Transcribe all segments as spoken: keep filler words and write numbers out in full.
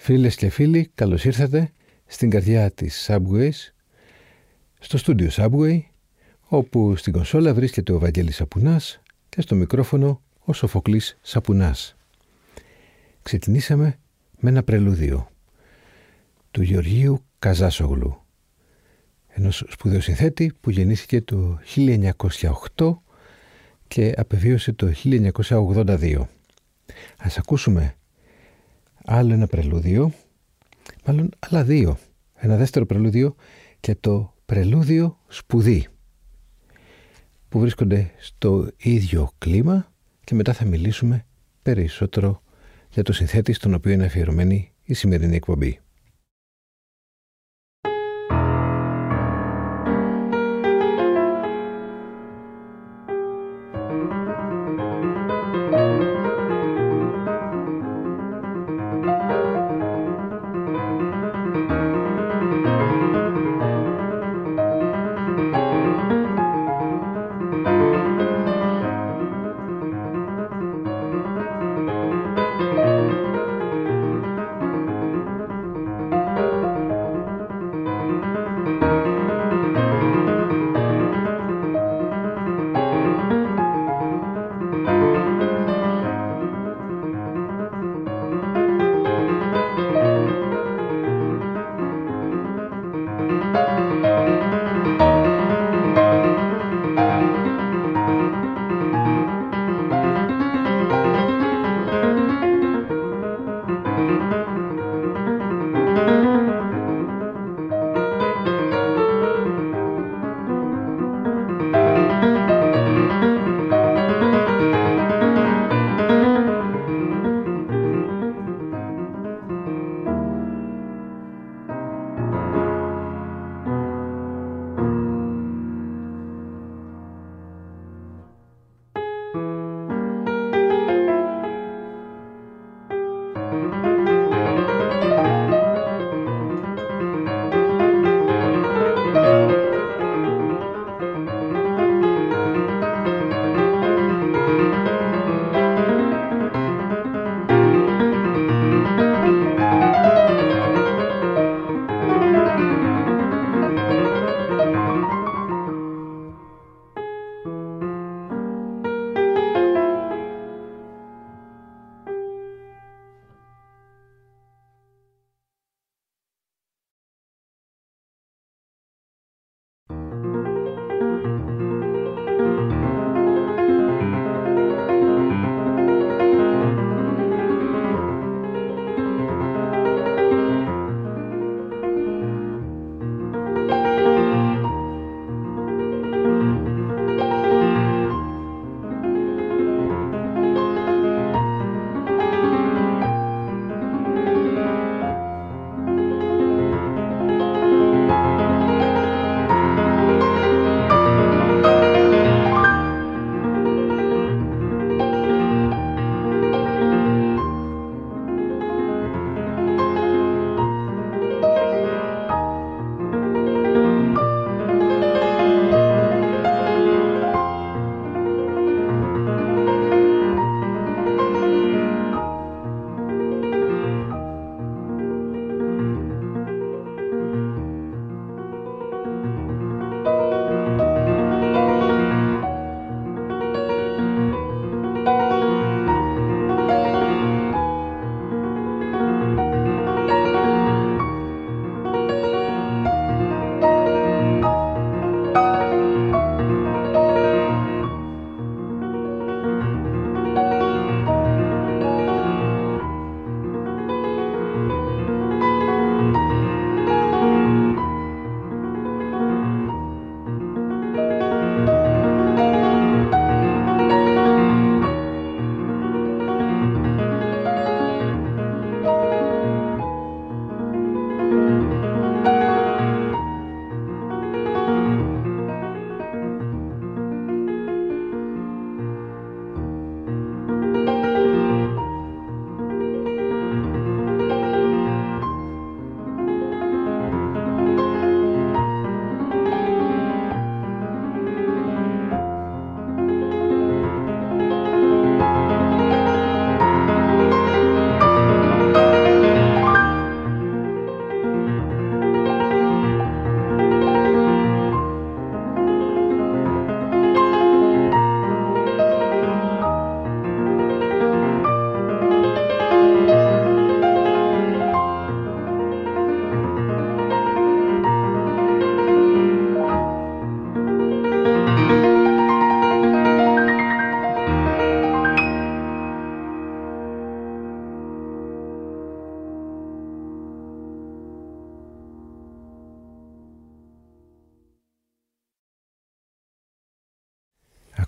Φίλες και φίλοι, καλώς ήρθατε στην καρδιά της Subways, στο στούντιο Subway, όπου στην κονσόλα βρίσκεται ο Βαγγέλης Σαπουνάς και στο μικρόφωνο ο Σοφοκλής Σαπουνάς. Ξεκινήσαμε με ένα πρελούδιο του Γεωργίου Καζάσογλου, ενός σπουδαίου συνθέτη που γεννήθηκε το χίλια εννιακόσια οκτώ και απεβίωσε το χίλια εννιακόσια ογδόντα δύο. Ας ακούσουμε άλλο ένα πρελούδιο, μάλλον άλλα δύο. Ένα δεύτερο πρελούδιο και το πρελούδιο Σπουδή, που βρίσκονται στο ίδιο κλίμα, και μετά θα μιλήσουμε περισσότερο για το συνθέτη στον οποίο είναι αφιερωμένη η σημερινή εκπομπή.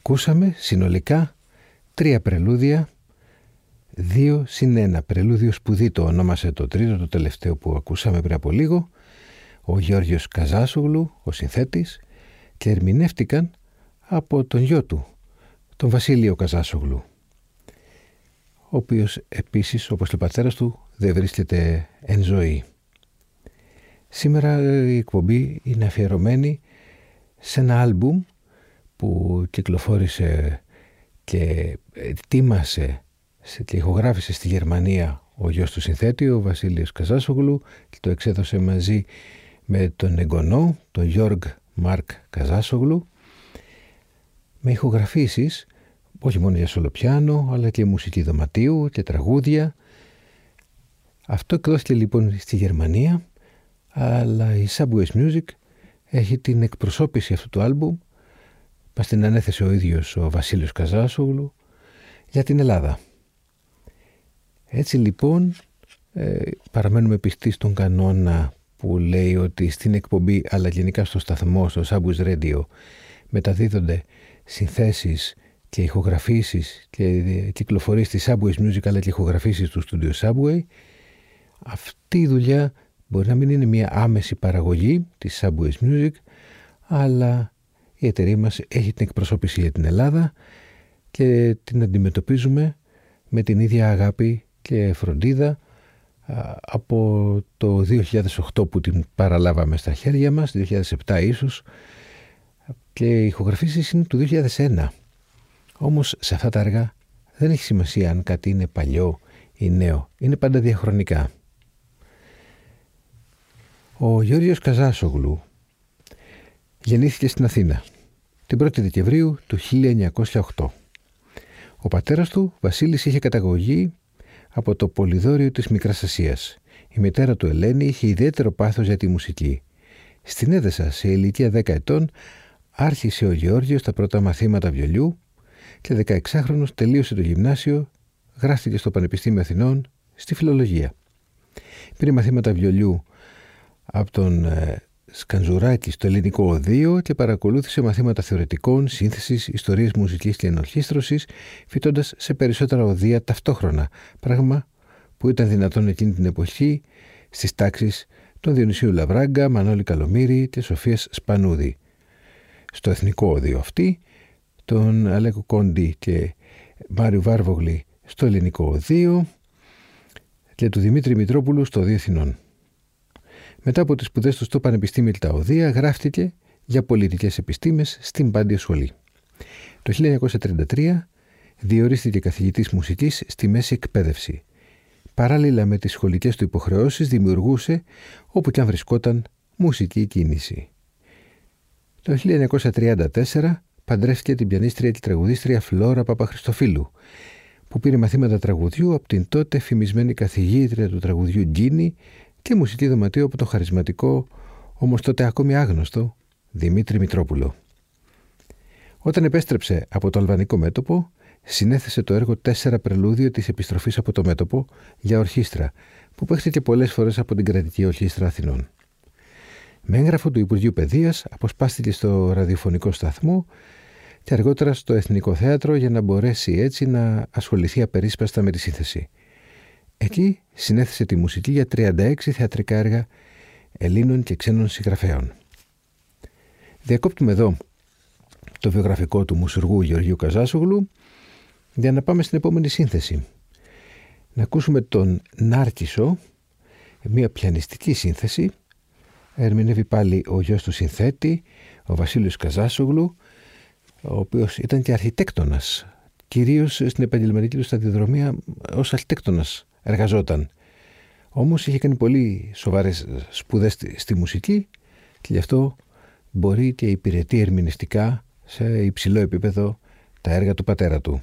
Ακούσαμε συνολικά τρία πρελούδια, δύο συν ένα. Πρελούδιο σπουδί το ονόμασε το τρίτο, το τελευταίο που ακούσαμε πριν από λίγο, ο Γιώργος Καζάσογλου, ο συνθέτης, και ερμηνεύτηκαν από τον γιο του, τον Βασίλειο Καζάσογλου, ο οποίος επίσης, όπως και ο πατέρας του, δεν βρίσκεται εν ζωή. Σήμερα η εκπομπή είναι αφιερωμένη σε ένα άλμπουμ που κυκλοφόρησε και ετοίμασε και ηχογράφησε στη Γερμανία ο γιος του συνθέτη, ο Βασίλειος Καζάσογλου, και το εξέδωσε μαζί με τον εγγονό, τον Γιώργ Μάρκ Καζάσογλου, με ηχογραφήσεις όχι μόνο για σολοπιάνο, αλλά και μουσική δωματίου και τραγούδια. Αυτό εκδόθηκε λοιπόν στη Γερμανία, αλλά η Subways Music έχει την εκπροσώπηση αυτού του άλμπουμ, μας την ανέθεσε ο ίδιος ο Βασίλειος Καζάσογλου, για την Ελλάδα. Έτσι λοιπόν ε, παραμένουμε πιστοί στον κανόνα που λέει ότι στην εκπομπή, αλλά γενικά στο σταθμό, στο Subways Radio, μεταδίδονται συνθέσεις και ηχογραφήσεις και κυκλοφορίες της Subways Music, αλλά και ηχογραφήσεις του Studio Subway. Αυτή η δουλειά μπορεί να μην είναι μια άμεση παραγωγή της Subways Music, αλλά η εταιρεία μας έχει την εκπροσώπηση για την Ελλάδα και την αντιμετωπίζουμε με την ίδια αγάπη και φροντίδα από το δύο χιλιάδες οκτώ που την παραλάβαμε στα χέρια μας, δύο χιλιάδες επτά ίσως, και οι ηχογραφήσεις είναι του δύο χιλιάδες ένα. Όμως σε αυτά τα έργα δεν έχει σημασία αν κάτι είναι παλιό ή νέο, είναι πάντα διαχρονικά. Ο Γιώργος Καζάσογλου γεννήθηκε στην Αθήνα την πρώτη Δεκεμβρίου του χίλια εννιακόσια οκτώ. Ο πατέρας του, Βασίλης, είχε καταγωγή από το Πολυδόριο της Μικράς Ασίας. Η μητέρα του, Ελένη, είχε ιδιαίτερο πάθος για τη μουσική. Στην Έδεσα, σε ηλικία δέκα ετών, άρχισε ο Γεώργιος τα πρώτα μαθήματα βιολιού και δεκαεξάχρονος τελείωσε το γυμνάσιο, γράφτηκε στο Πανεπιστήμιο Αθηνών στη φιλολογία. Πήρε μαθήματα βιολιού από τον ε, Σκανζουράκη στο Ελληνικό Οδείο και παρακολούθησε μαθήματα θεωρητικών, σύνθεσης, ιστορίας μουσικής και ενορχήστρωσης, φοιτώντας σε περισσότερα οδεία ταυτόχρονα, πράγμα που ήταν δυνατόν εκείνη την εποχή στις τάξεις των Διονυσίου Λαβράγκα, Μανώλη Καλομήρη και Σοφίας Σπανούδη. Στο Εθνικό Οδείο αυτή, τον Αλέκο Κόντι και Μάριου Βάρβογλη στο Ελληνικό Οδείο και του Δημήτρη Μητρόπουλου στο Οδείο Αθηνών. Μετά από τις σπουδές του στο Πανεπιστήμιο και τα Οδεία, γράφτηκε για πολιτικές επιστήμες στην Πάντια Σχολή. Το χίλια εννιακόσια τριάντα τρία διορίστηκε καθηγητής μουσικής στη μέση εκπαίδευση. Παράλληλα με τις σχολικές του υποχρεώσεις, δημιουργούσε, όπου κι αν βρισκόταν, μουσική κίνηση. Το χίλια εννιακόσια τριάντα τέσσερα παντρεύτηκε την πιανίστρια και τραγουδίστρια Φλόρα Παπαχρυστοφύλου, που πήρε μαθήματα τραγουδιού από την τότε φημισμένη καθηγήτρια του τραγουδιού Γκίνη και μουσική δωματίου από τον χαρισματικό, όμως τότε ακόμη άγνωστο, Δημήτρη Μητρόπουλο. Όταν επέστρεψε από το αλβανικό μέτωπο, συνέθεσε το έργο «Τέσσερα πρελούδιο της επιστροφής από το μέτωπο» για ορχήστρα, που παίχτηκε πολλές φορές από την Κρατική Ορχήστρα Αθηνών. Με έγγραφο του Υπουργείου Παιδείας αποσπάστηκε στο ραδιοφωνικό σταθμό και αργότερα στο Εθνικό Θέατρο για να μπορέσει έτσι να ασχοληθεί απερίσπαστα με τη σύνθεση. Εκεί συνέθεσε τη μουσική για τριάντα έξι θεατρικά έργα Ελλήνων και ξένων συγγραφέων. Διακόπτουμε εδώ το βιογραφικό του μουσουργού Γεωργίου Καζάσογλου για να πάμε στην επόμενη σύνθεση. Να ακούσουμε τον Νάρκισσο, μια πιανιστική σύνθεση. Ερμηνεύει πάλι ο γιος του συνθέτη, ο Βασίλειος Καζάσογλου, ο οποίος ήταν και αρχιτέκτονας, κυρίως στην επαγγελματική του σταδιοδρομία ως αρχιτέκτονας εργαζόταν. Όμως είχε κάνει πολύ σοβαρές σπουδές στη, στη μουσική και γι' αυτό μπορεί και υπηρετεί ερμηνευτικά σε υψηλό επίπεδο τα έργα του πατέρα του.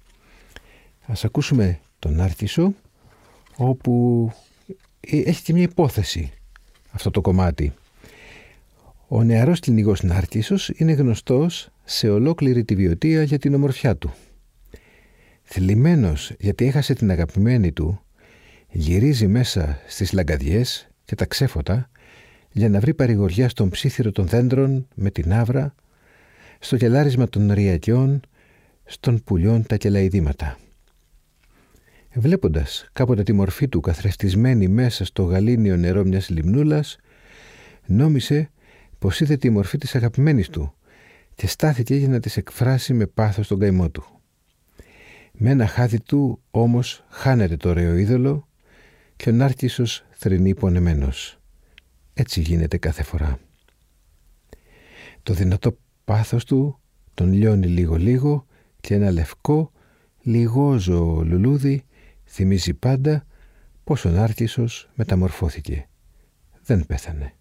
Ας ακούσουμε τον Νάρκισσο, όπου έχει και μια υπόθεση αυτό το κομμάτι. Ο νεαρός κυνηγός Νάρκισσος είναι γνωστός σε ολόκληρη τη Βιωτία για την ομορφιά του. Θλιμμένος γιατί έχασε την αγαπημένη του, γυρίζει μέσα στις λαγκαδιές και τα ξέφωτα για να βρει παρηγοριά στον ψίθυρο των δέντρων με την άβρα, στο γελάρισμα των ρυακιών στον πουλιών τα κελαηδήματα. Βλέποντας κάποτε τη μορφή του καθρεφτισμένη μέσα στο γαλήνιο νερό μιας λιμνούλας, νόμισε πως είδε τη μορφή της αγαπημένης του και στάθηκε για να της εκφράσει με πάθος τον καημό του. Με ένα χάδι του όμως χάνεται το ωραίο είδωλο και ο Νάρκισσος θρηνεί πονεμένος. Έτσι γίνεται κάθε φορά. Το δυνατό πάθος του τον λιώνει λίγο-λίγο και ένα λευκό, λιγόζωο λουλούδι θυμίζει πάντα πως ο Νάρκισσος μεταμορφώθηκε. Δεν πέθανε.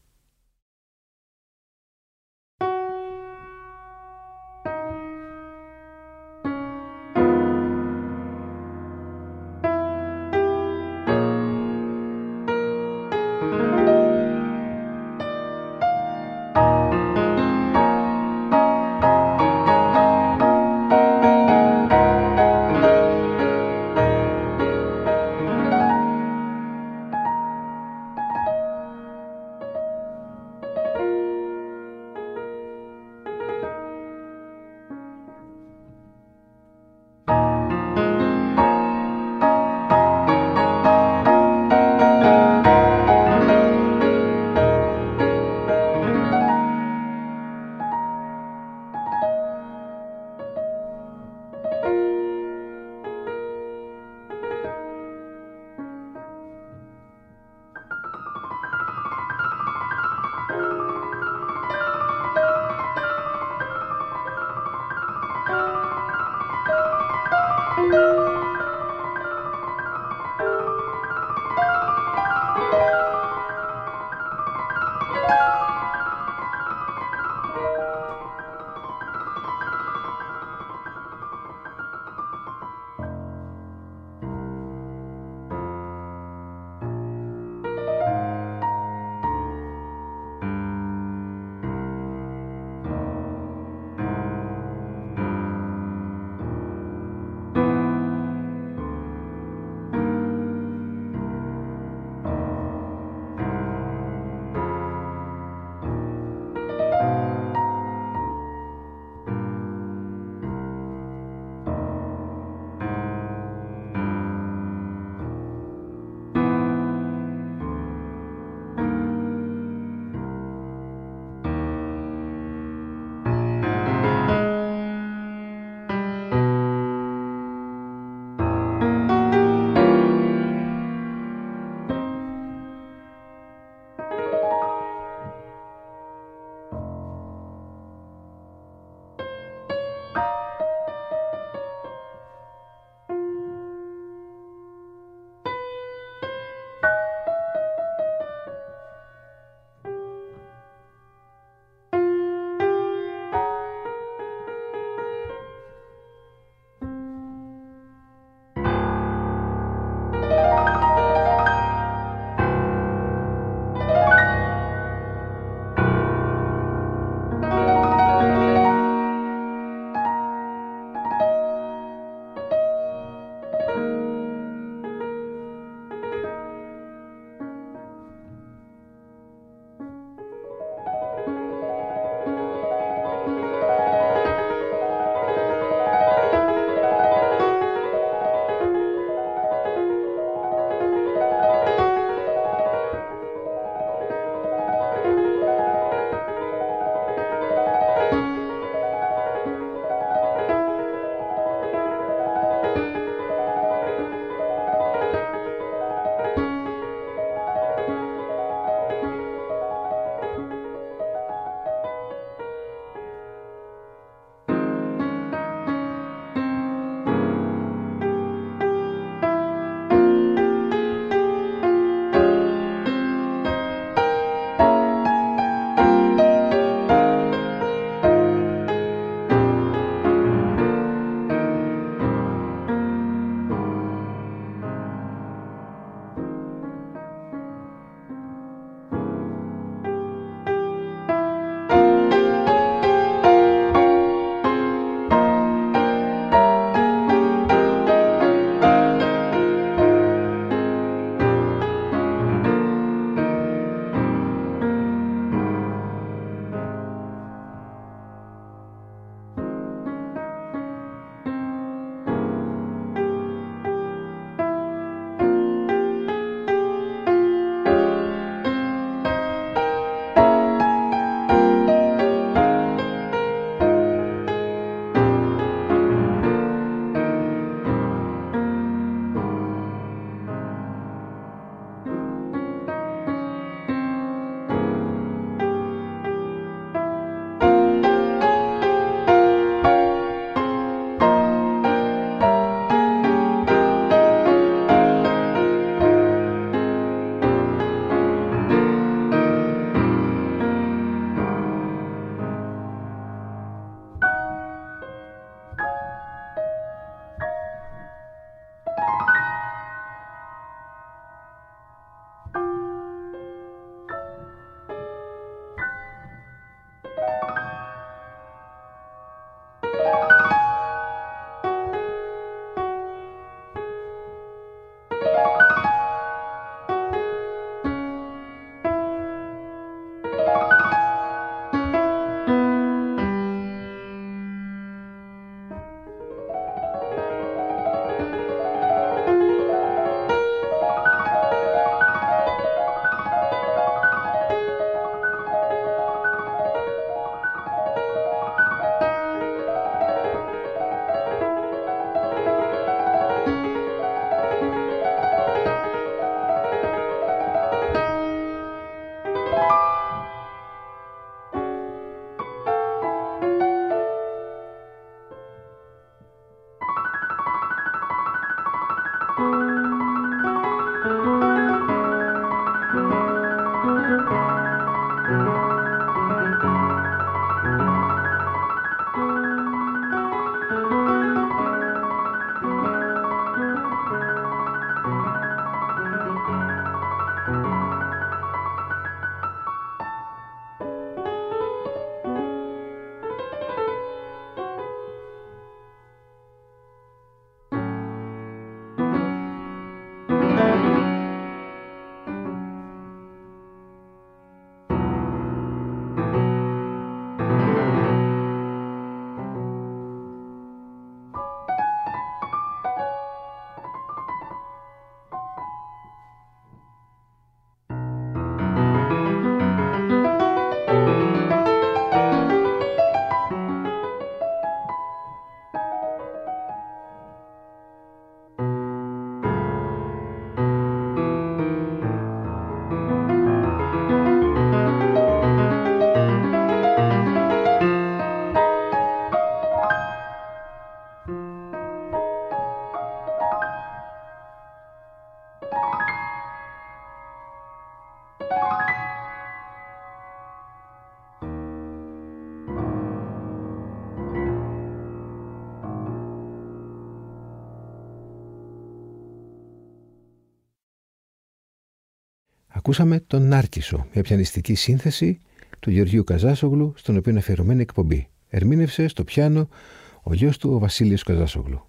Ακούσαμε τον Νάρκισσο, μια πιανιστική σύνθεση του Γεωργίου Καζάσογλου, στον οποίο είναι αφιερωμένη εκπομπή. Ερμήνευσε στο πιάνο ο γιος του, ο Βασίλειος Καζάσογλου.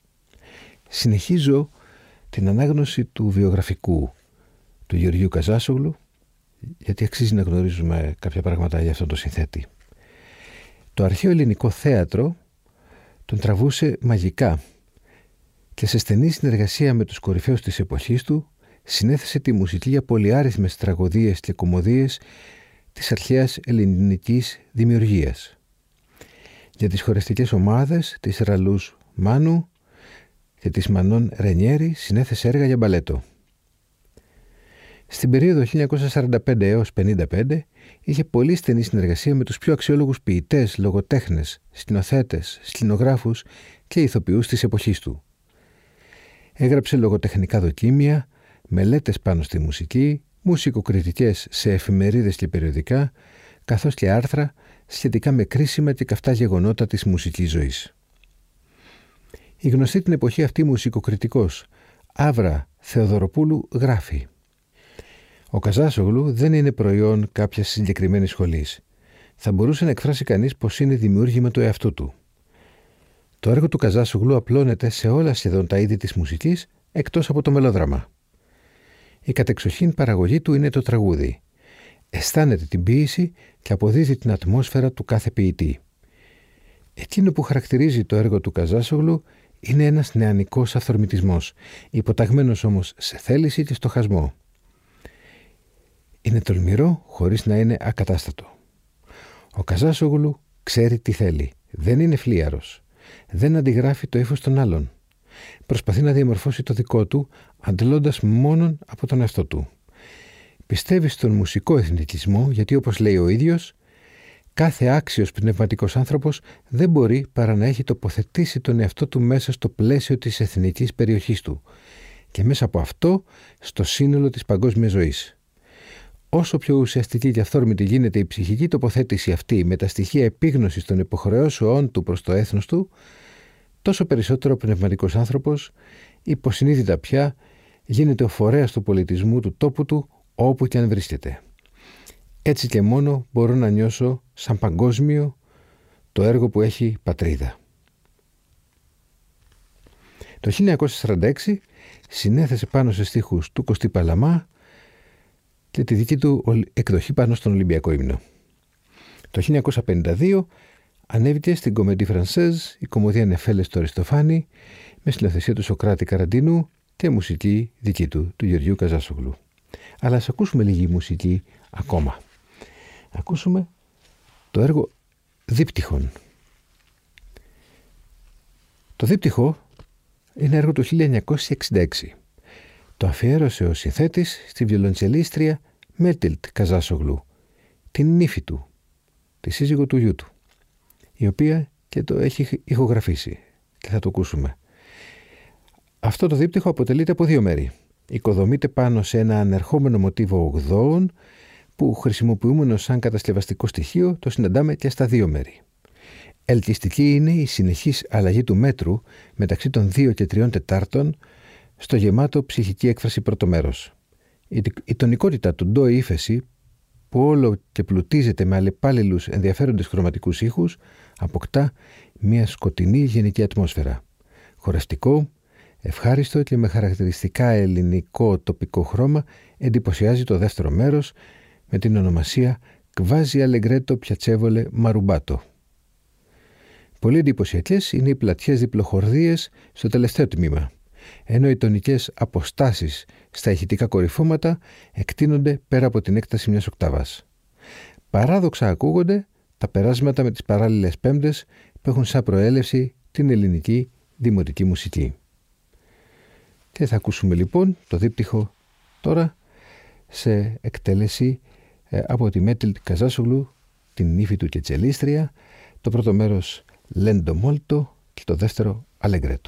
Συνεχίζω την ανάγνωση του βιογραφικού του Γεωργίου Καζάσογλου, γιατί αξίζει να γνωρίζουμε κάποια πράγματα για αυτόν τον συνθέτη. Το αρχαίο ελληνικό θέατρο τον τραβούσε μαγικά και σε στενή συνεργασία με τους κορυφαίους της εποχής του συνέθεσε τη μουσική για πολυάριθμες τραγωδίες και κωμωδίες της αρχαίας ελληνικής δημιουργίας. Για τις χορευτικές ομάδες της Ραλούς Μάνου και της Μανών Ρενιέρη συνέθεσε έργα για μπαλέτο. Στην περίοδο χίλια εννιακόσια σαράντα πέντε έως πενήντα πέντε είχε πολύ στενή συνεργασία με τους πιο αξιόλογους ποιητές, λογοτέχνες, σκηνοθέτες, σκηνογράφους και ηθοποιούς της εποχής του. Έγραψε λογοτεχνικά δοκίμια, μελέτες πάνω στη μουσική, μουσικοκριτικές σε εφημερίδες και περιοδικά, καθώς και άρθρα σχετικά με κρίσιμα και καυτά γεγονότα της μουσικής ζωής. Η γνωστή την εποχή αυτή μουσικοκριτικός Άβρα Θεοδωροπούλου γράφει: «Ο Καζάσογλου δεν είναι προϊόν κάποιας συγκεκριμένης σχολής. Θα μπορούσε να εκφράσει κανείς πως είναι δημιούργημα του εαυτού του. Το έργο του Καζάσογλου απλώνεται σε όλα σχεδόν τα είδη της μουσικής, εκτός από το μελόδραμα. Η κατεξοχήν παραγωγή του είναι το τραγούδι. Αισθάνεται την ποίηση και αποδίδει την ατμόσφαιρα του κάθε ποιητή. Εκείνο που χαρακτηρίζει το έργο του Καζάσογλου είναι ένας νεανικός αυθορμητισμός, υποταγμένος όμως σε θέληση και στοχασμό. Είναι τολμηρό χωρίς να είναι ακατάστατο. Ο Καζάσογλου ξέρει τι θέλει. Δεν είναι φλίαρος. Δεν αντιγράφει το ύφος των άλλων. Προσπαθεί να διαμορφώσει το δικό του, αντλώντας μόνον από τον εαυτό του. Πιστεύει στον μουσικό εθνικισμό, γιατί όπως λέει ο ίδιος, κάθε άξιος πνευματικός άνθρωπος δεν μπορεί παρά να έχει τοποθετήσει τον εαυτό του μέσα στο πλαίσιο της εθνικής περιοχής του και μέσα από αυτό στο σύνολο της παγκόσμιας ζωής. Όσο πιο ουσιαστική και αυθόρμητη γίνεται η ψυχική τοποθέτηση αυτή με τα στοιχεία επίγνωσης των υποχρεώσεών του προς το έθνος του, τόσο περισσότερο ο πνευματικός άνθρωπος, υποσυνείδητα πια, γίνεται ο φορέας του πολιτισμού του τόπου του όπου και αν βρίσκεται. Έτσι και μόνο μπορώ να νιώσω σαν παγκόσμιο το έργο που έχει πατρίδα». Το χίλια εννιακόσια σαράντα έξι συνέθεσε πάνω σε στίχους του Κωστή Παλαμά και τη δική του εκδοχή πάνω στον Ολυμπιακό ύμνο. Το χίλια εννιακόσια πενήντα δύο ανέβηκε στην Comédie Française η κομμωδία Νεφέλες του Αριστοφάνη με σκηνοθεσία του Σοκράτη Καραντίνου και μουσική δική του, του Γεωργίου Καζάσογλου. Αλλά ας ακούσουμε λίγη μουσική ακόμα. Ακούσουμε το έργο Δίπτυχον. Το Δίπτυχο είναι έργο του χίλια εννιακόσια εξήντα έξι. Το αφιέρωσε ο συνθέτης στη βιολοντσελίστρια Μέτιλτ Καζάσογλου, την νύφη του, τη σύζυγο του γιού του, η οποία και το έχει ηχογραφήσει και θα το ακούσουμε. Αυτό το δίπτυχο αποτελείται από δύο μέρη. Οικοδομείται πάνω σε ένα ανερχόμενο μοτίβο ογδόων που χρησιμοποιούμενο σαν κατασκευαστικό στοιχείο το συναντάμε και στα δύο μέρη. Ελκυστική είναι η συνεχής αλλαγή του μέτρου μεταξύ των δύο και τριών τετάρτων στο γεμάτο ψυχική έκφραση πρώτο μέρος. Η, η τονικότητα του ντο ύφεση που όλο και πλουτίζεται με αλλεπάλληλους ενδιαφέροντες χρωματικούς ήχους αποκτά μια σκοτεινή γενική ατμόσφαιρα. Χορευτικό, ευχάριστο και με χαρακτηριστικά ελληνικό τοπικό χρώμα εντυπωσιάζει το δεύτερο μέρος με την ονομασία Quasi Allegretto Piacevole Marubato. Πολύ εντυπωσιακές είναι οι πλατιές διπλοχορδίες στο τελευταίο τμήμα, ενώ οι τονικές αποστάσεις στα ηχητικά κορυφώματα εκτείνονται πέρα από την έκταση μιας οκτάβας. Παράδοξα ακούγονται τα περάσματα με τις παράλληλες πέμπτες που έχουν σαν προέλευση την ελληνική δημοτική μουσική. Και θα ακούσουμε λοιπόν το δίπτυχο τώρα σε εκτέλεση ε, από τη Μέτιλτ Καζάσογλου, την νύφη του και τσελίστρια, το πρώτο μέρος Lento Molto και το δεύτερο Allegretto.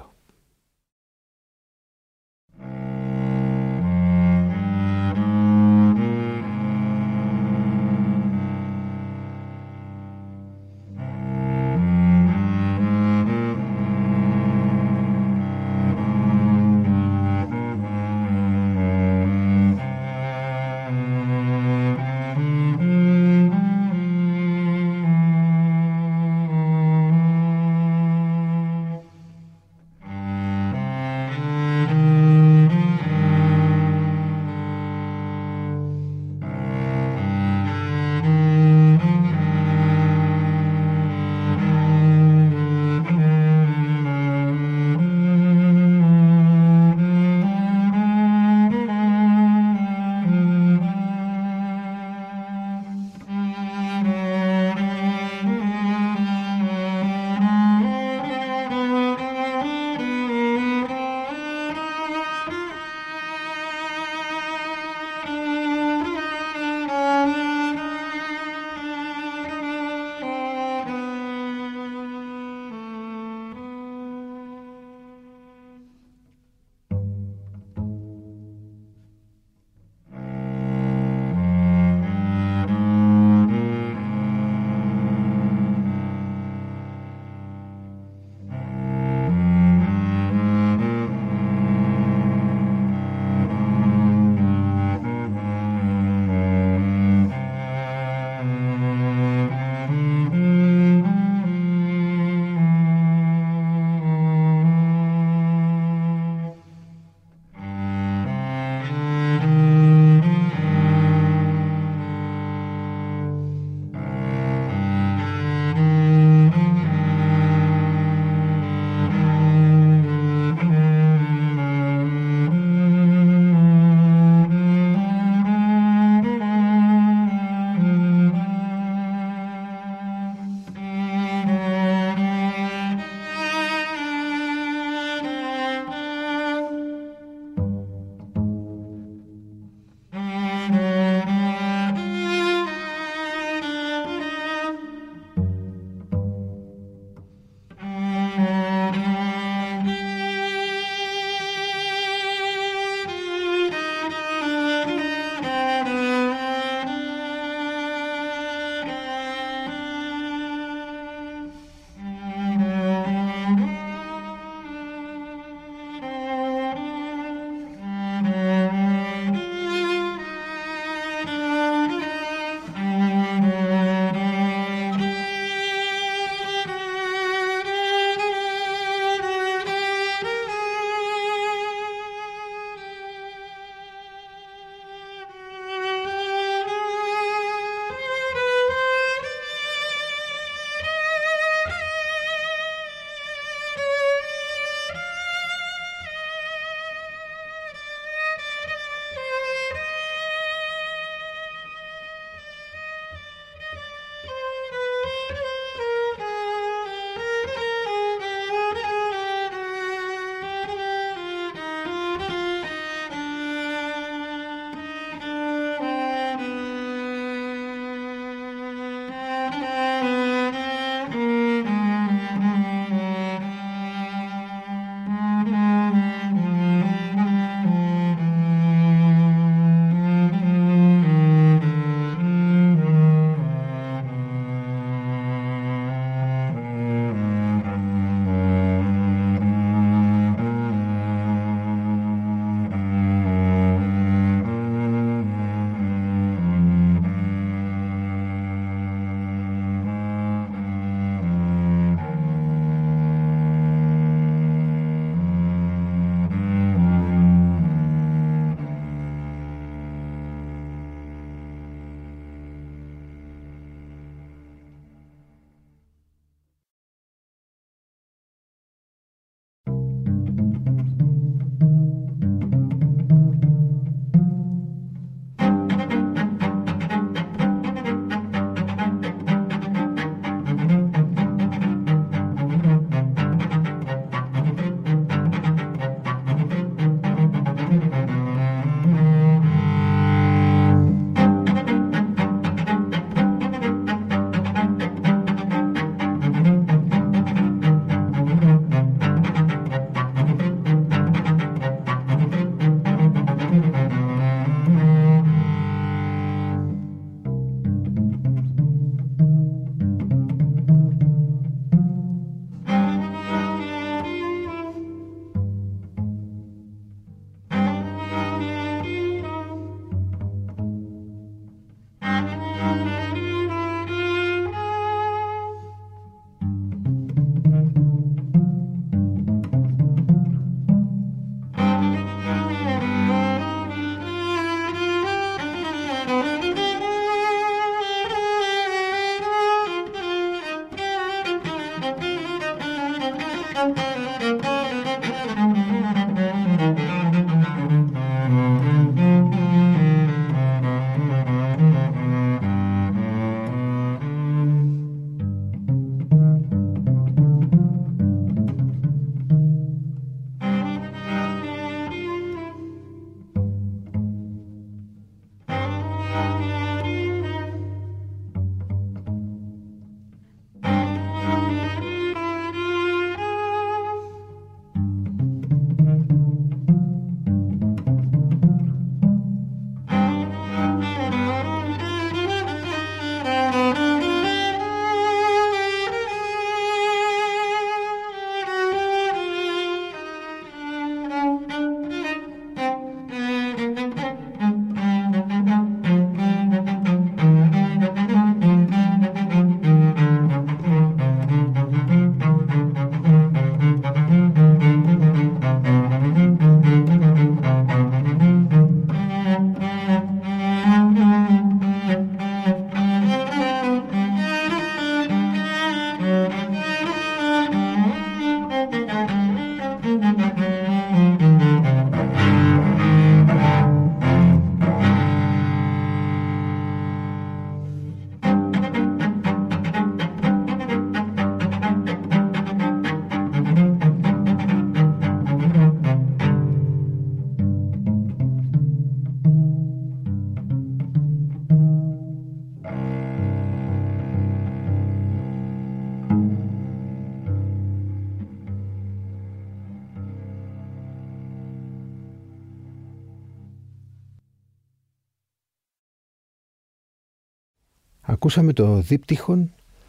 Ακούσαμε το δίπτυχον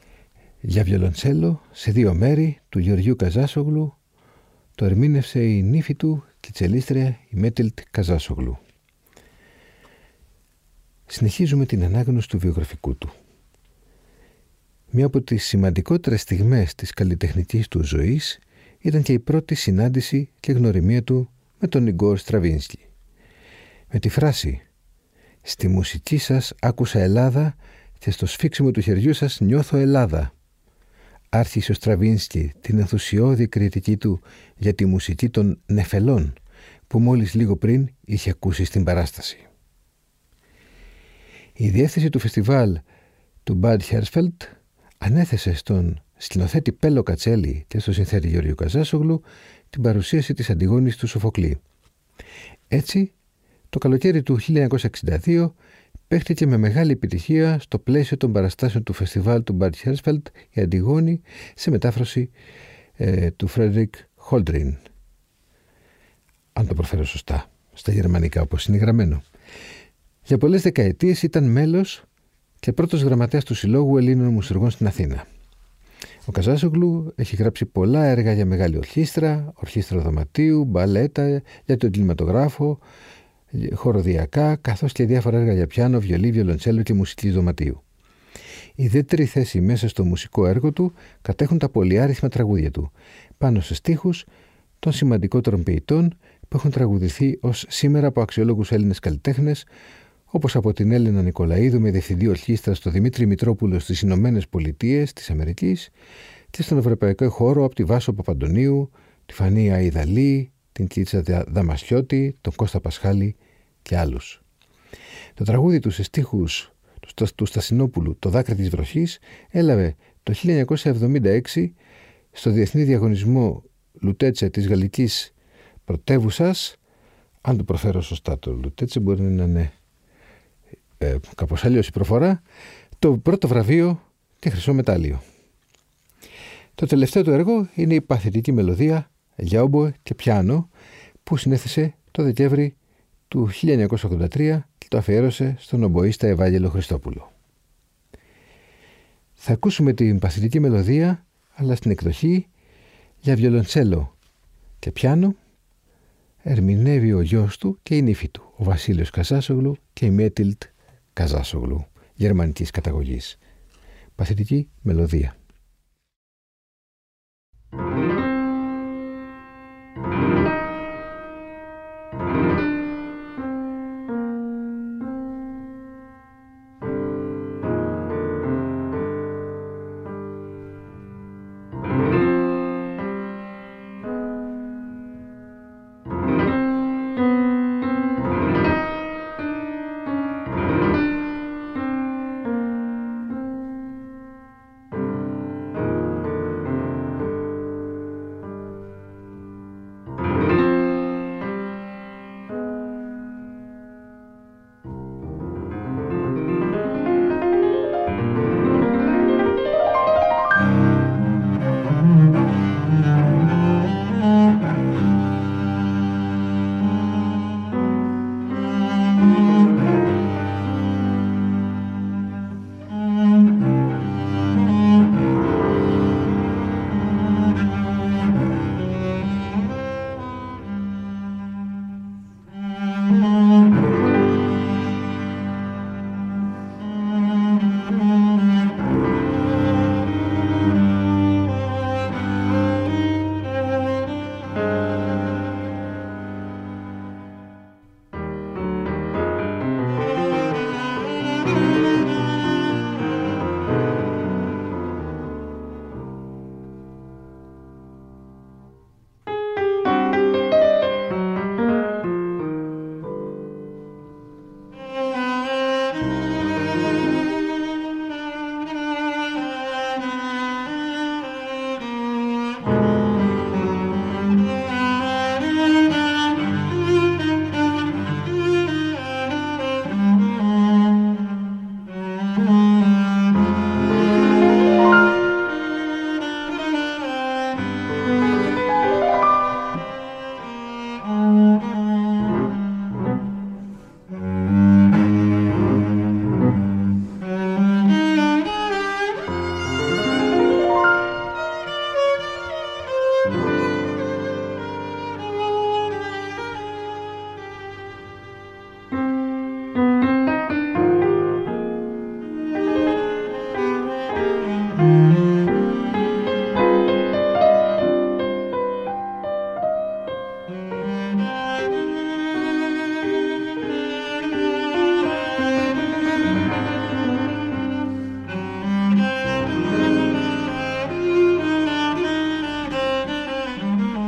για βιολοντσέλο σε δύο μέρη του Γεωργίου Καζάσογλου. Το ερμήνευσε η νύφη του και τσελίστρια η Μέτιλτ Καζάσογλου. Συνεχίζουμε την ανάγνωση του βιογραφικού του. Μία από τις σημαντικότερες στιγμές της καλλιτεχνικής του ζωής ήταν και η πρώτη συνάντηση και γνωριμία του με τον Ιγκόρ Στραβίνσκι. Με τη φράση «Στη μουσική σας άκουσα Ελλάδα και στο σφίξιμο του χεριού σας νιώθω Ελλάδα», άρχισε ο Στραβίνσκι την ενθουσιώδη κριτική του για τη μουσική των νεφελών που μόλις λίγο πριν είχε ακούσει στην παράσταση. Η διεύθυνση του φεστιβάλ του Μπαντ Χέρσφελτ ανέθεσε στον σκηνοθέτη Πέλο Κατσέλη και στο συνθέτη Γεωργίου Καζάσογλου την παρουσίαση της Αντιγόνης του Σοφοκλή. Έτσι, το καλοκαίρι του χίλια εννιακόσια εξήντα δύο παίχτηκε με μεγάλη επιτυχία στο πλαίσιο των παραστάσεων του φεστιβάλ του Μπαντ Χέρσφελτ η Αντιγόνη σε μετάφραση ε, του Φρέντερικ Χόλντριν. Αν το προφέρω σωστά, στα γερμανικά όπως είναι γραμμένο. Για πολλές δεκαετίες ήταν μέλος και πρώτος γραμματέας του Συλλόγου Ελλήνων Μουσουργών στην Αθήνα. Ο Καζάσογλου έχει γράψει πολλά έργα για μεγάλη ορχήστρα, ορχήστρα δωματίου, μπαλέτα, για τον κινηματογράφο, χοροδιακά, καθώς και διάφορα έργα για πιάνο, βιολί, βιολοντσέλο και μουσική δωματίου. Η ιδιαίτερη θέση μέσα στο μουσικό έργο του κατέχουν τα πολυάριθμα τραγούδια του, πάνω σε στίχους των σημαντικότερων ποιητών που έχουν τραγουδηθεί ως σήμερα από αξιόλογους Έλληνες καλλιτέχνες, όπως από την Έλενα Νικολαίδου με διευθυντή ορχήστρα στο Δημήτρη Μητρόπουλο στις Ηνωμένες Πολιτείες της Αμερικής και στον ευρωπαϊκό χώρο από τη Βάσο Παπαντονίου, τη Φανή Αηδαλή, την Κίτσα Δαμασιώτη, τον Κώστα Πασχάλη και άλλους. Το τραγούδι του σε στίχους του, του Στασινόπουλου «Το δάκρυ της βροχής» έλαβε το χίλια εννιακόσια εβδομήντα έξι στο Διεθνή Διαγωνισμό Λουτέτσε της Γαλλικής Πρωτεύουσας. Αν το προφέρω σωστά το Λουτέτσε, μπορεί να είναι ε, κάπως αλλιώς η προφορά, το πρώτο βραβείο και χρυσό μετάλλιο. Το τελευταίο του έργο είναι η παθητική μελωδία για όμποε και πιάνο που συνέθεσε το Δεκέμβρη του χίλια εννιακόσια ογδόντα τρία και το αφιέρωσε στον ομποίστα Ευάγγελο Χριστόπουλο. Θα ακούσουμε την παθητική μελωδία, αλλά στην εκδοχή για βιολοντσέλο και πιάνο ερμηνεύει ο γιος του και η νύφη του, ο Βασίλειος Καζάσογλου και η Μέτιλτ Καζάσογλου, γερμανικής καταγωγής. Παθητική μελωδία.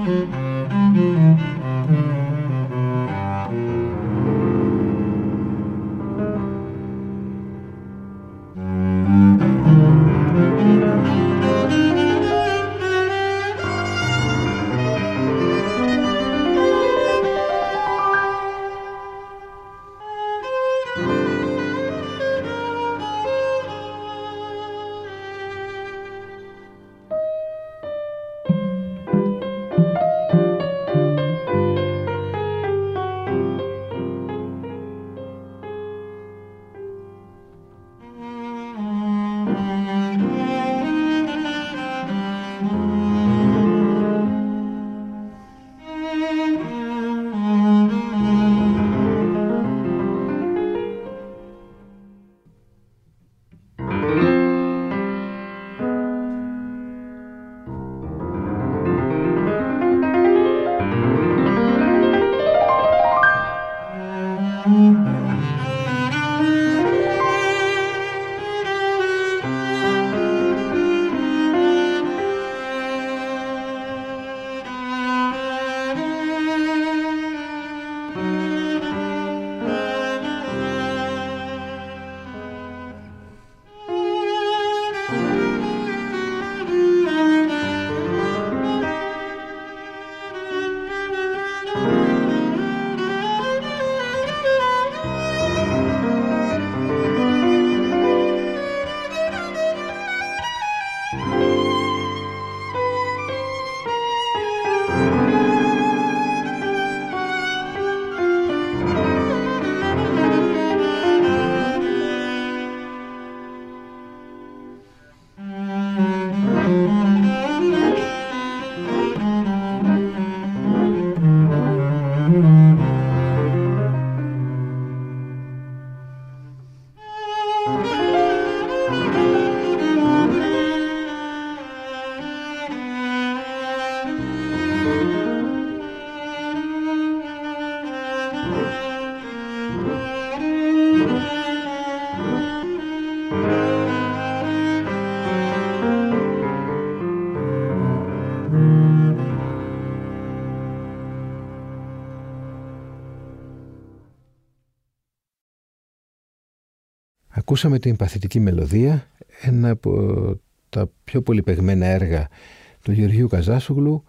Ακούσαμε την παθητική μελωδία, ένα από τα πιο πολυπαιγμένα έργα του Γεωργίου Καζάσογλου,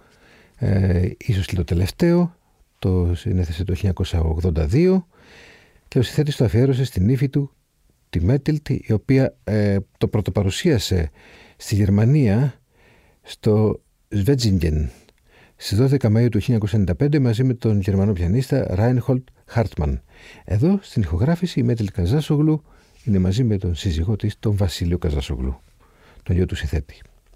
ε, ίσως και το τελευταίο, το συνέθεσε το χίλια εννιακόσια ογδόντα δύο και ο συνθέτης το αφιέρωσε στην ύφη του, τη Μέτελτ, η οποία ε, το πρωτοπαρουσίασε στη Γερμανία στο Σβέτζιγκεν στις δώδεκα Μαΐου του χίλια εννιακόσια ενενήντα πέντε μαζί με τον Γερμανό πιανίστα Ράινχολτ Χάρτμαν. Εδώ στην ηχογράφηση η Μέτελτ Καζάσογλου είναι μαζί με τον σύζυγό της, τον Βασίλειο Καζάσογλου, τον γιο του συνθέτη.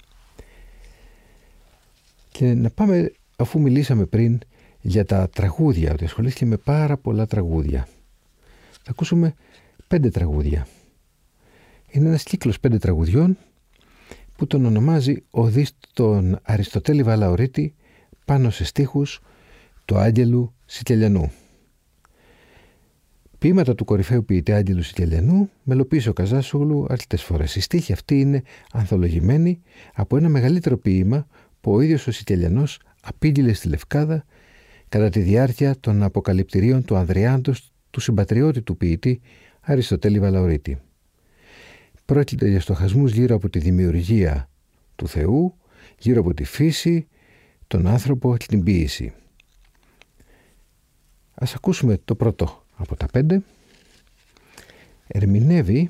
Και να πάμε, αφού μιλήσαμε πριν για τα τραγούδια, ότι ασχολήθηκε με πάρα πολλά τραγούδια. Θα ακούσουμε πέντε τραγούδια. Είναι ένας κύκλος πέντε τραγουδιών που τον ονομάζει «Οδή στον Αριστοτέλη Βαλαωρίτη πάνω σε στίχους του Άγγελου Σικελιανού». Ποίηματα του κορυφαίου ποιητή Άγγελου Σικελιανού μελοποίησε ο Καζάσογλου αρκετές φορές. Οι στίχοι αυτοί είναι ανθολογημένοι από ένα μεγαλύτερο ποίημα που ο ίδιος ο Σικελιανός απήγγειλε στη Λευκάδα κατά τη διάρκεια των αποκαλυπτηρίων του Ανδριάντος, του συμπατριώτη του ποιητή Αριστοτέλη Βαλαωρίτη. Πρόκειται για στοχασμούς γύρω από τη δημιουργία του Θεού, γύρω από τη φύση, τον άνθρωπο και την ποίηση. Ας ακούσουμε το πρώτο από τα πέντε. Ερμηνεύει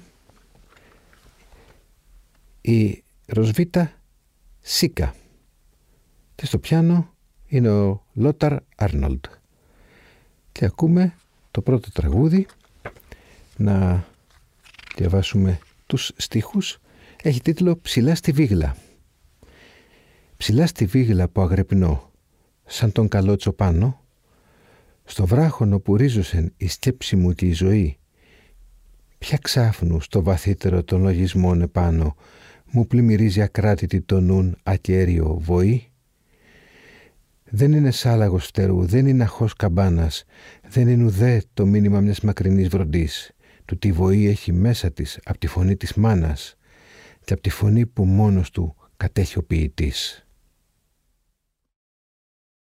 η Ροσβίτα Σίκα και στο πιάνο είναι ο Λόταρ Άρνολντ. Και ακούμε το πρώτο τραγούδι. Να διαβάσουμε τους στίχους. Έχει τίτλο «Ψηλά στη βίγλα». Ψηλά στη βίγλα που αγρυπνώ, σαν τον καλότσο πάνω, στο βράχονο που ρίζωσεν η σκέψη μου και η ζωή, ποια ξάφνου στο βαθύτερο των λογισμών επάνω μου πλημμυρίζει ακράτητη το νουν ακέριο βοή. Δεν είναι σάλαγος φτερού, δεν είναι αχός καμπάνας, δεν είναι ουδέ το μήνυμα μιας μακρινής βροντής, του τη βοή έχει μέσα της από τη φωνή της μάνας και από τη φωνή που μόνος του κατέχει ο ποιητής.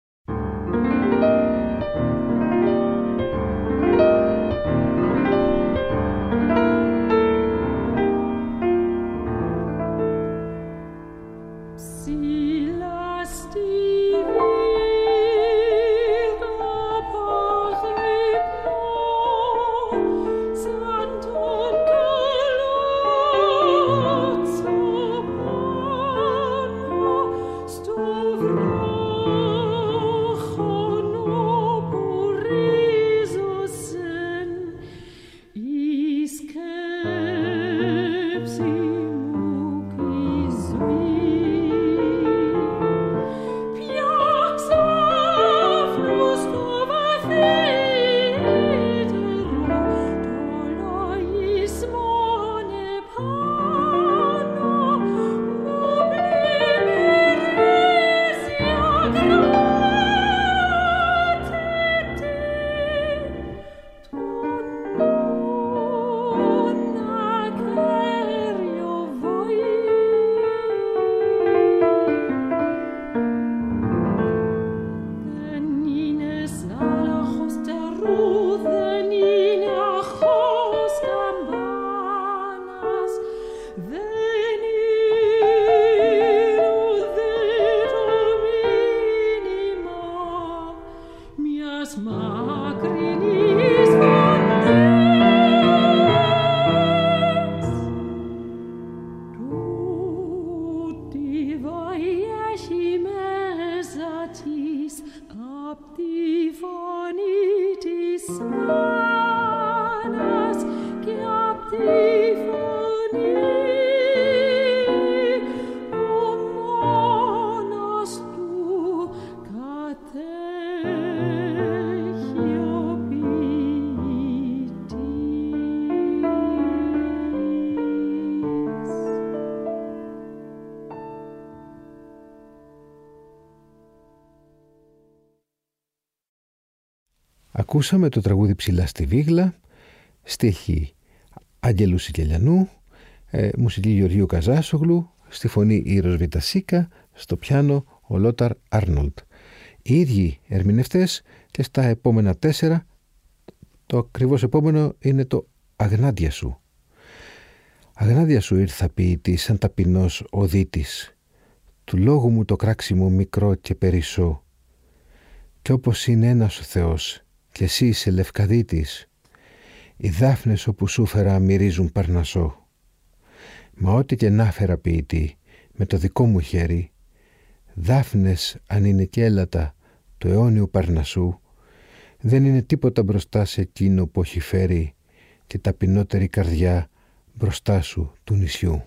Ακούσαμε το τραγούδι «Ψηλά στη Βίγλα», στίχη Άγγελου Σικελιανού, ε, μουσική Γεωργίου Καζάσογλου, στη φωνή Ήρος Βιτασίκα, στο πιάνο ο Λόταρ Άρνολτ. Οι ίδιοι ερμηνευτές και στα επόμενα τέσσερα, το ακριβώς επόμενο είναι το «Αγνάντια σου». «Αγνάντια σου ήρθα ποιητή σαν ταπεινός οδύτης, του λόγου μου το κράξιμο μικρό και περισσό, κι όπως είναι ένας ο Θεός και εσύ είσαι λευκαδίτης, οι δάφνες όπου σου φέρα μυρίζουν παρνασσό. Μα ό,τι και να φέρα ποιητή με το δικό μου χέρι, δάφνες αν είναι και έλατα του αιώνιου παρνασσού, δεν είναι τίποτα μπροστά σε εκείνο που έχει φέρει και ταπεινότερη καρδιά μπροστά σου του νησιού.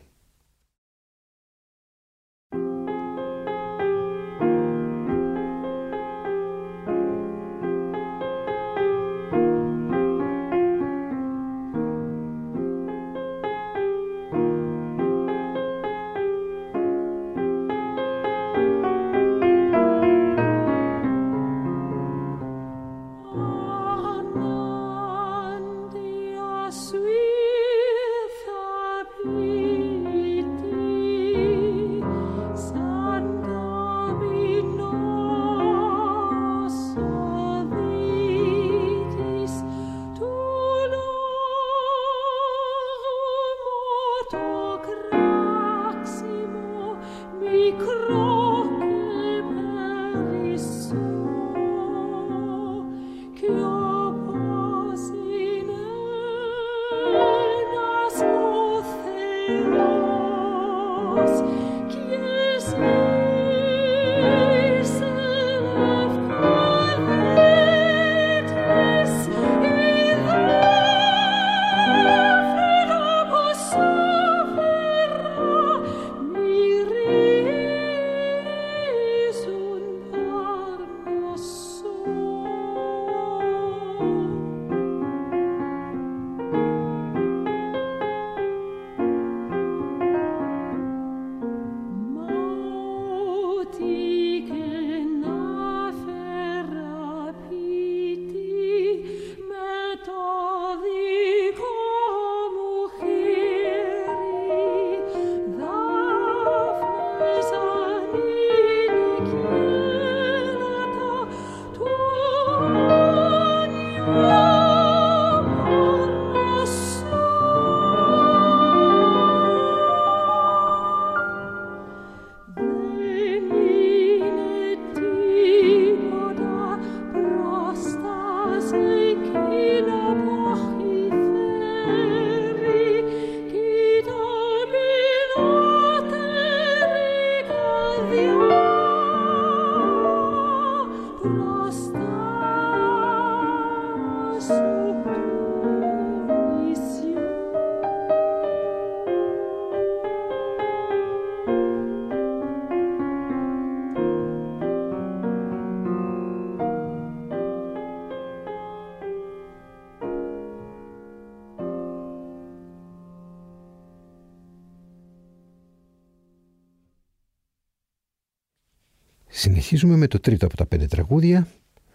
Συνεχίζουμε με το τρίτο από τα πέντε τραγούδια,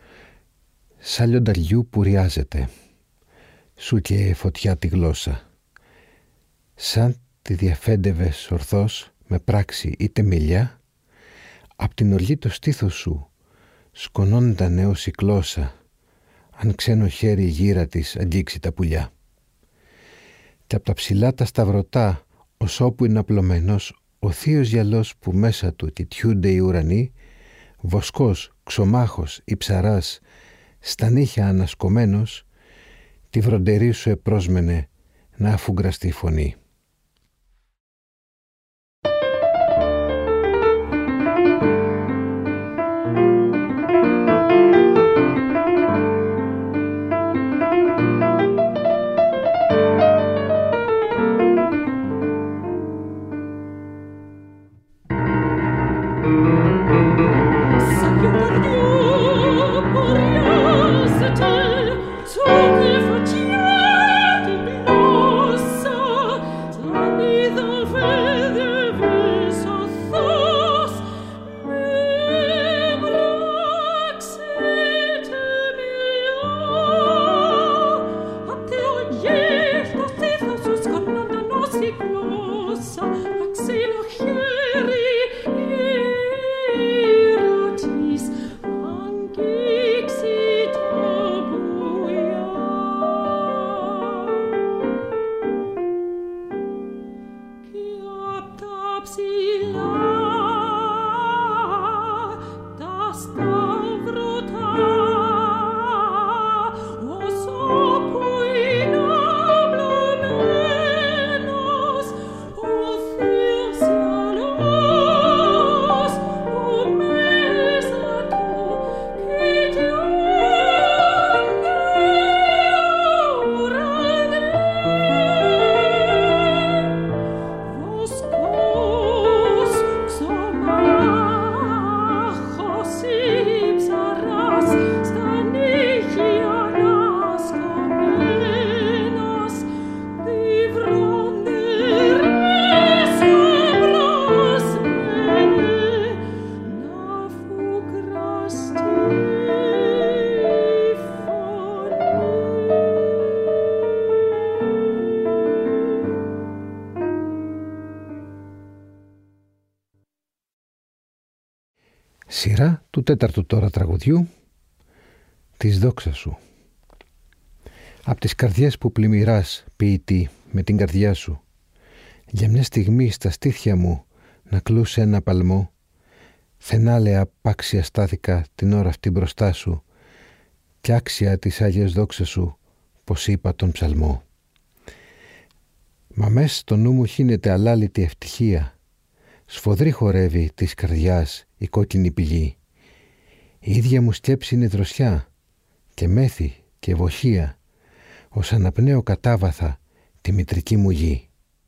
«Σαν λιονταριού που ριάζεται, σου και φωτιά τη γλώσσα, σαν τη διαφέντευες ορθώς με πράξη ή τεμιλιά, απ' την οργή το στήθος σου σκονώνταν έως η κλώσσα, αν ξένο χέρι γύρα της αγγίξει τα πουλιά. Και απ' τα ψηλά τα σταυρωτά, ως όπου είναι απλωμένος ο θείος γυαλός που μέσα του κοιτιούνται οι ουρανοί, βοσκός, ξωμάχος ή ψαράς, στα νύχια ανασκομμένος, τη βροντερή σου επρόσμενε να αφουγκραστεί η φωνή. Σειρά του τέταρτου τώρα τραγουδιού, της δόξα σου. Απ' τις καρδιές που πλημμυράς, ποιητή, με την καρδιά σου, για μια στιγμή στα στήθια μου να κλούσε ένα παλμό, θενάλεα πάξια στάθηκα την ώρα αυτή μπροστά σου, κι άξια της Άγιας δόξας σου, πως είπα τον ψαλμό. Μα μες στο νου μου χύνεται αλάλητη ευτυχία, σφοδρή χορεύει της καρδιάς η κόκκινη πηγή. Η ίδια μου σκέψη είναι δροσιά και μέθη και βοχεία, ως αναπνέω κατάβαθα τη μητρική μου γη.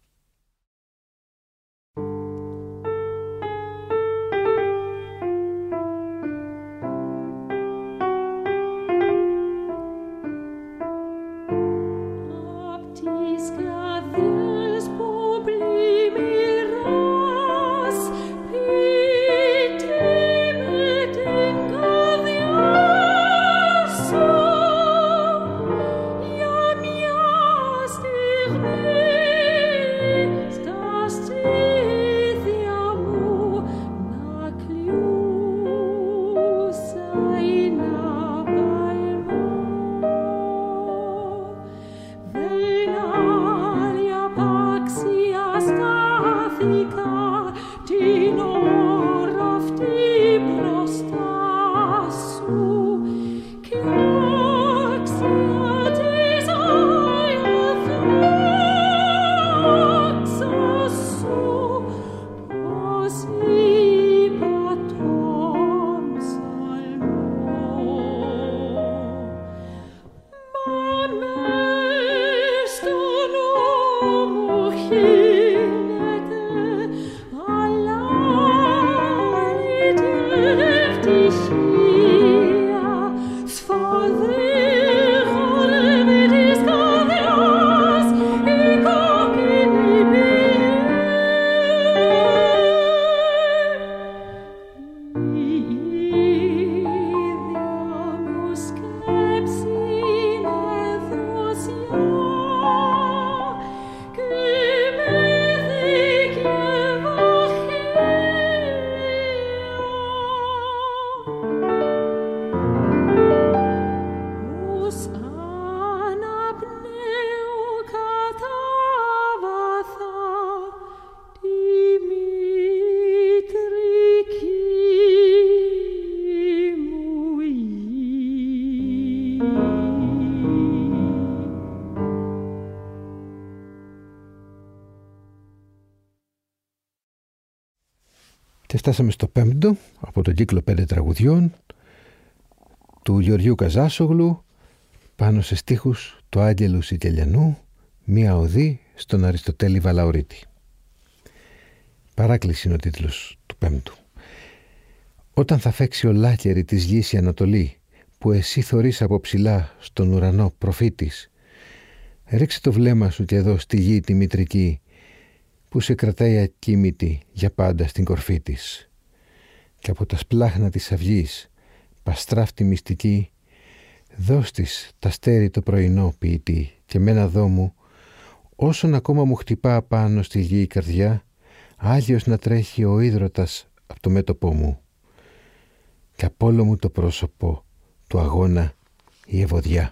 Και φτάσαμε στο πέμπτο από τον κύκλο πέντε τραγουδιών του Γεωργίου Καζάσογλου, πάνω σε στίχους του Άγγελου Σικελιανού, μία οδή στον Αριστοτέλη Βαλαωρίτη. Παράκληση είναι ο τίτλος του πέμπτου. Όταν θα φέξει ολάκερη της γης η Ανατολή, που εσύ θωρείς από ψηλά στον ουρανό προφήτης, ρίξε το βλέμμα σου και εδώ στη γη τη μητρική, που σε κρατάει ακίμητη για πάντα στην κορφή της. Και από τα σπλάχνα της αυγής, παστράφτη μυστική, δώσ' της τα στέρι το πρωινό ποιητή, και μένα δόμου, όσον ακόμα μου χτυπά πάνω στη γη η καρδιά, άγιος να τρέχει ο ίδρωτας από το μέτωπό μου, και απ' όλο μου το πρόσωπο του αγώνα η ευωδιά.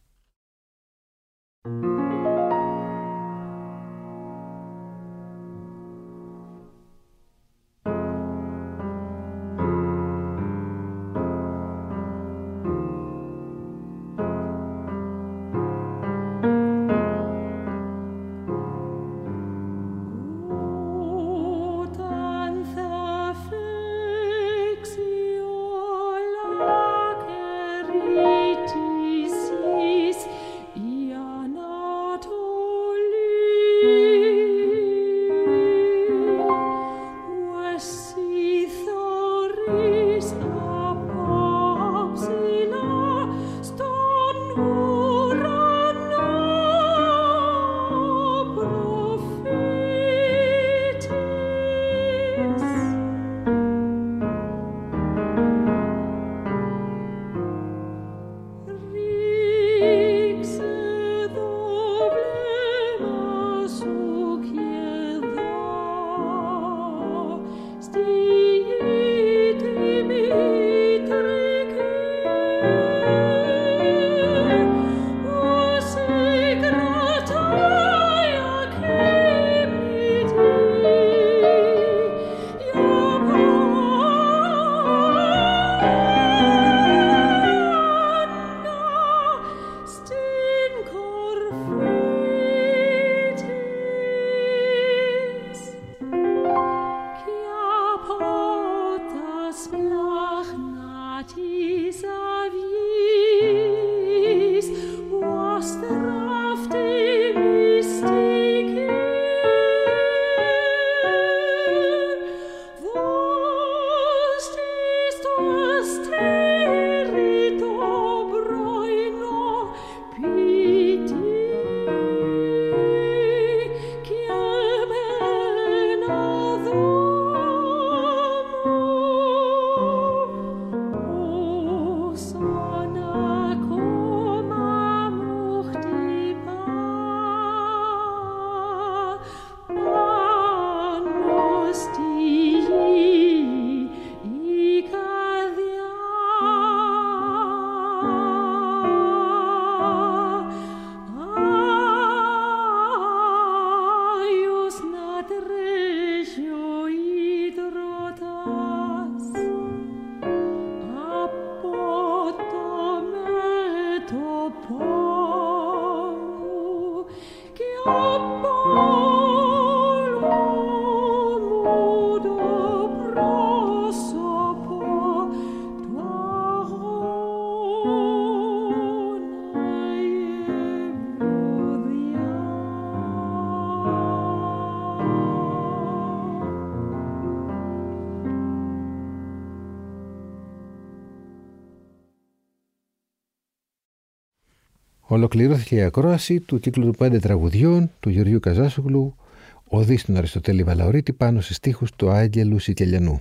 Ολοκληρώθηκε η ακρόαση του κύκλου των πέντε τραγουδιών του Γεωργίου Καζάσογλου, Οδή στον Αριστοτέλη Βαλαωρίτη, πάνω σε στίχους του Άγγελου Σικελιανού.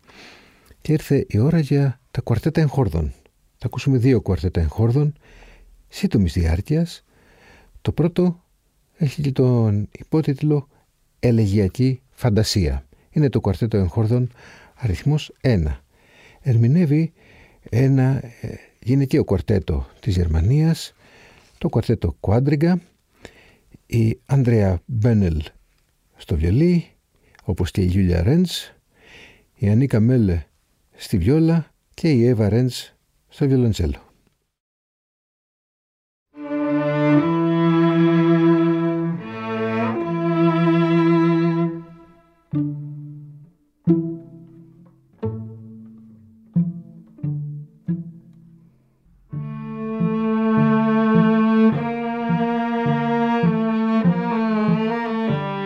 Και ήρθε η ώρα για τα κουαρτέτα εγχόρδων. Θα ακούσουμε δύο κουαρτέτα εγχόρδων, σύντομης διάρκειας. Το πρώτο έχει και τον υπότιτλο «Ελεγιακή φαντασία». Είναι το κουαρτέτο εγχόρδων αριθμός ένα. Ερμηνεύει ένα γυναικείο κουαρτέτο της Γερμανίας, το κουαρτέτο Quadriga, η Andrea Bennel στο βιολί, όπως και η Julia Renz, η Ανίκα Μέλλε στη βιόλα και η Εύα Renz στο βιολοντσέλο.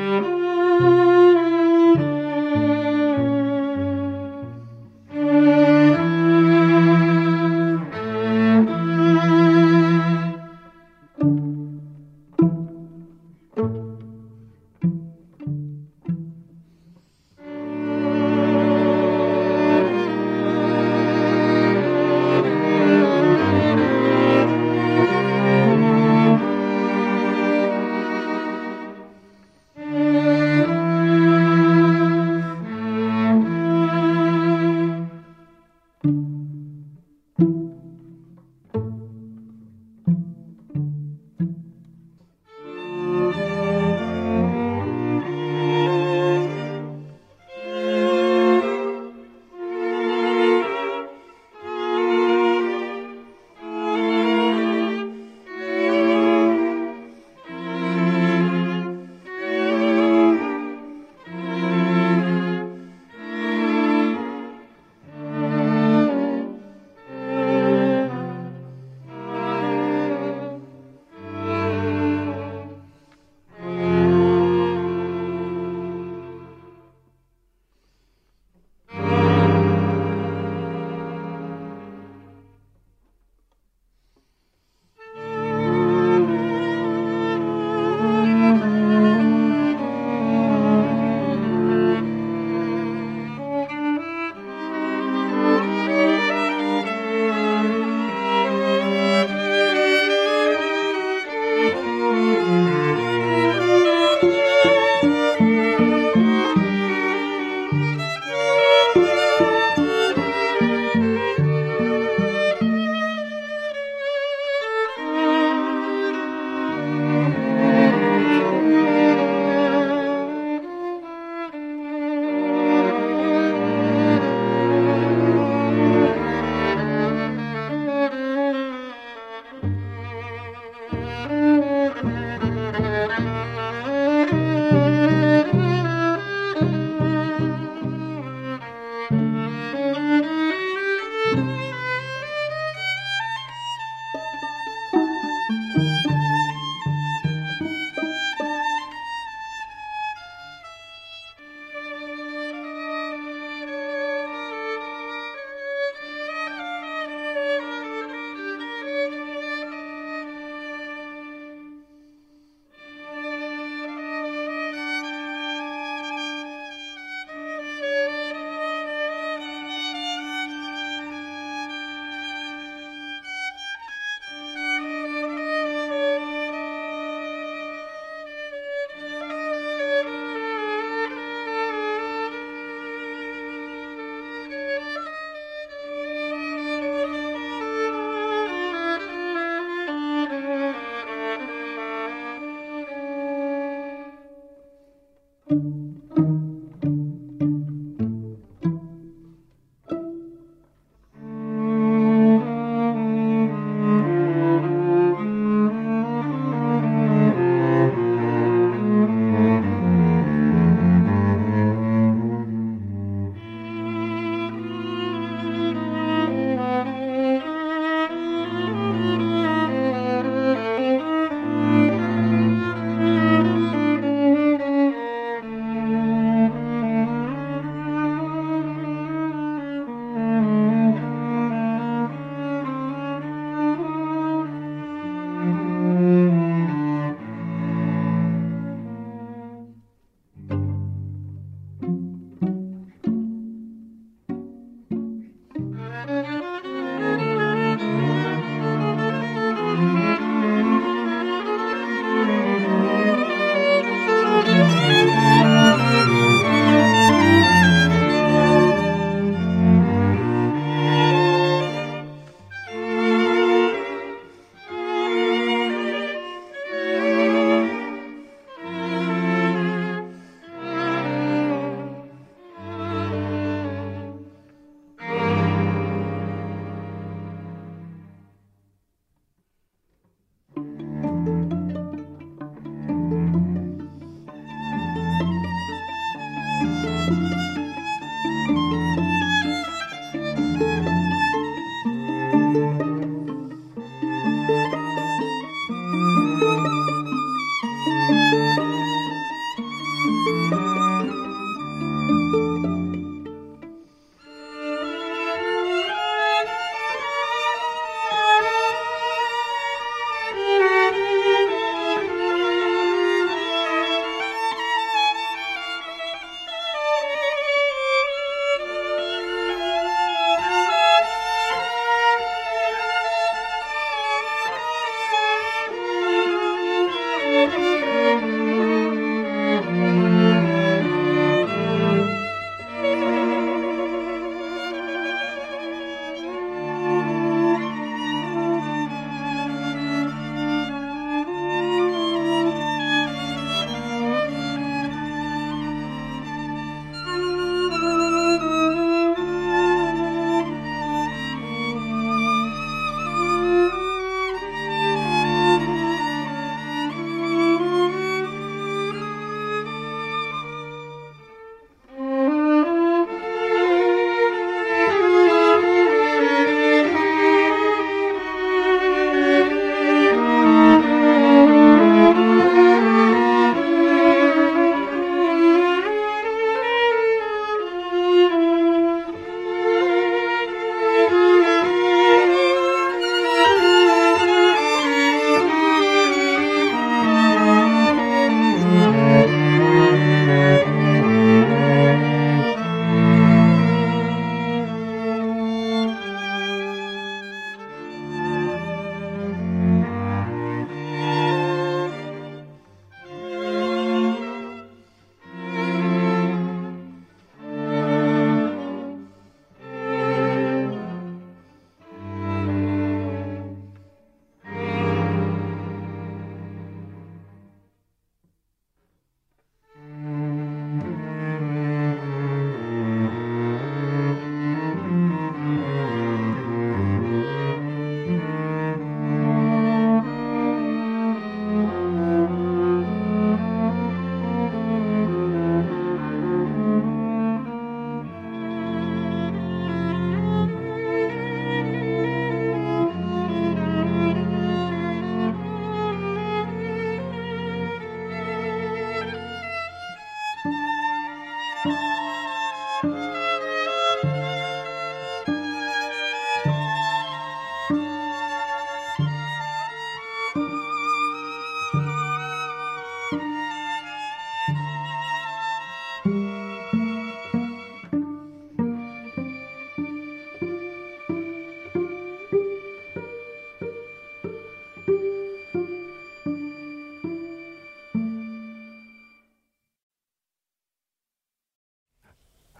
Thank you.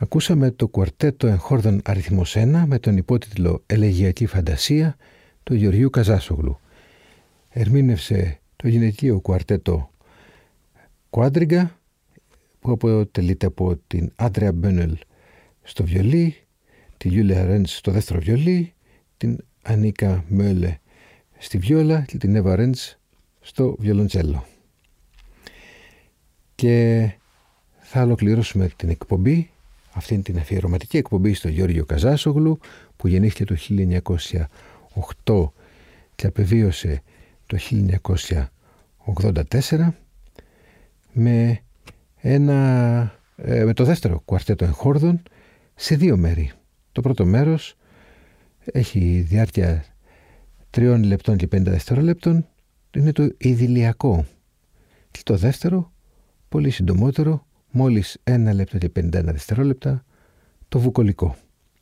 Ακούσαμε το κουαρτέτο εγχόρδων αριθμός ένα με τον υπότιτλο «Ελεγειακή φαντασία» του Γεωργίου Καζάσογλου. Ερμήνευσε το γυναικείο κουαρτέτο Κουάντριγκα, που αποτελείται από την Άντρεα Μπένελ στο βιολί, τη Γιούλια Ρέντς στο δεύτερο βιολί, την Ανίκα Μέλε στη βιόλα και την Εύα Ρέντς στο βιολοντσέλο. Και θα ολοκληρώσουμε την εκπομπή, αυτήν την αφιερωματική εκπομπή στο Γιώργιο Καζάσογλου, που γεννήθηκε το χίλια εννιακόσια οκτώ και απεβίωσε το χίλια εννιακόσια ογδόντα τέσσερα, με, ένα, με το δεύτερο κουαρτέτο εγχόρδων σε δύο μέρη. Το πρώτο μέρος έχει διάρκεια τριών λεπτών και πενήντα δευτερόλεπτων, είναι το ιδηλιακό. Και το δεύτερο, πολύ συντομότερο, μόλις ένα λεπτό και πενήντα ένα δευτερόλεπτα, το βουκολικό.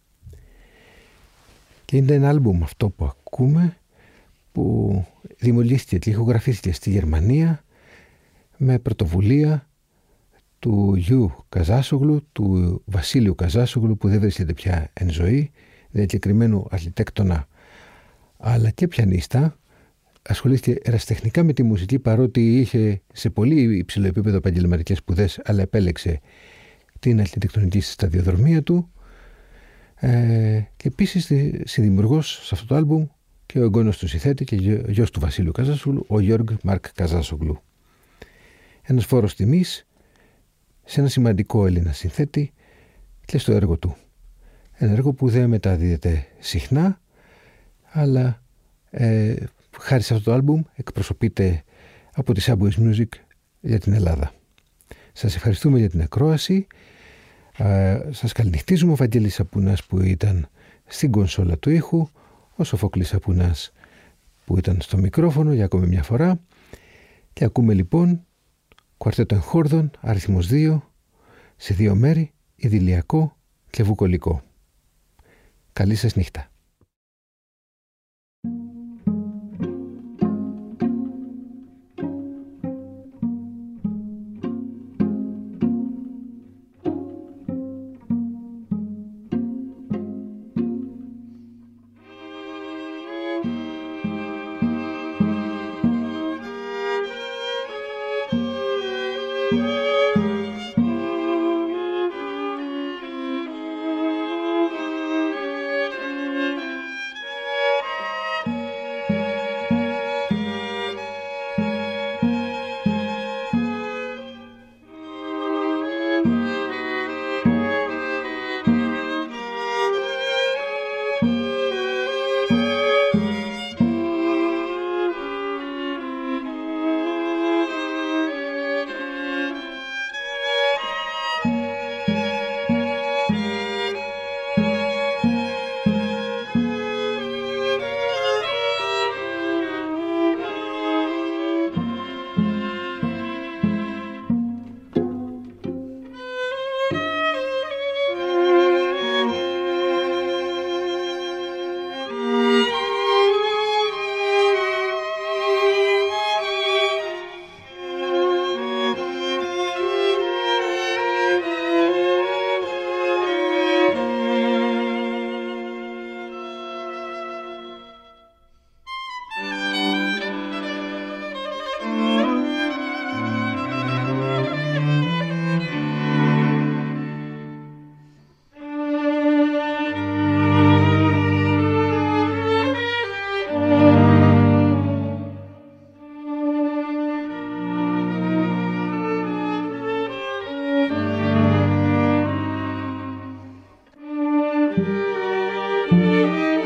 Και είναι ένα άλμπουμ αυτό που ακούμε, που δημιουργήθηκε και ηχογραφήθηκε στη Γερμανία με πρωτοβουλία του Γιου Καζάσογλου, του Βασίλειου Καζάσογλου, που δεν βρίσκεται πια εν ζωή, διακεκριμένου αρχιτέκτονα αλλά και πιανίστα. Ασχολήθηκε ερασιτεχνικά με τη μουσική, παρότι είχε σε πολύ υψηλό επίπεδο επαγγελματικές σπουδές, αλλά επέλεξε την αρχιτεκτονική σταδιοδρομία του. Ε, και επίσης συνδημιουργός σε αυτό το άλμπουμ και ο εγγόνος του συνθέτη και ο γιος του Βασίλειου Καζάσογλου, ο Γιώργ Μάρκ Καζάσογλου. Ένας φόρος τιμής σε ένα σημαντικό Έλληνα συνθέτη και στο έργο του. Ένα έργο που δεν μεταδίδεται συχνά, αλλά ε, χάρη σε αυτό το άλμπουμ εκπροσωπείται από τη Subways Music για την Ελλάδα. Σας ευχαριστούμε για την ακρόαση. Ε, σας καληνυχτίζουμε. Ο Βαγγέλης Σαπουνάς που ήταν στην κονσόλα του ήχου, ο Σοφοκλής Σαπουνάς που ήταν στο μικρόφωνο για ακόμη μια φορά, και ακούμε λοιπόν κουαρτέτο εγχόρδων αριθμός δύο σε δύο μέρη, ιδηλιακό και βουκολικό. Καλή σας νύχτα. Thank you.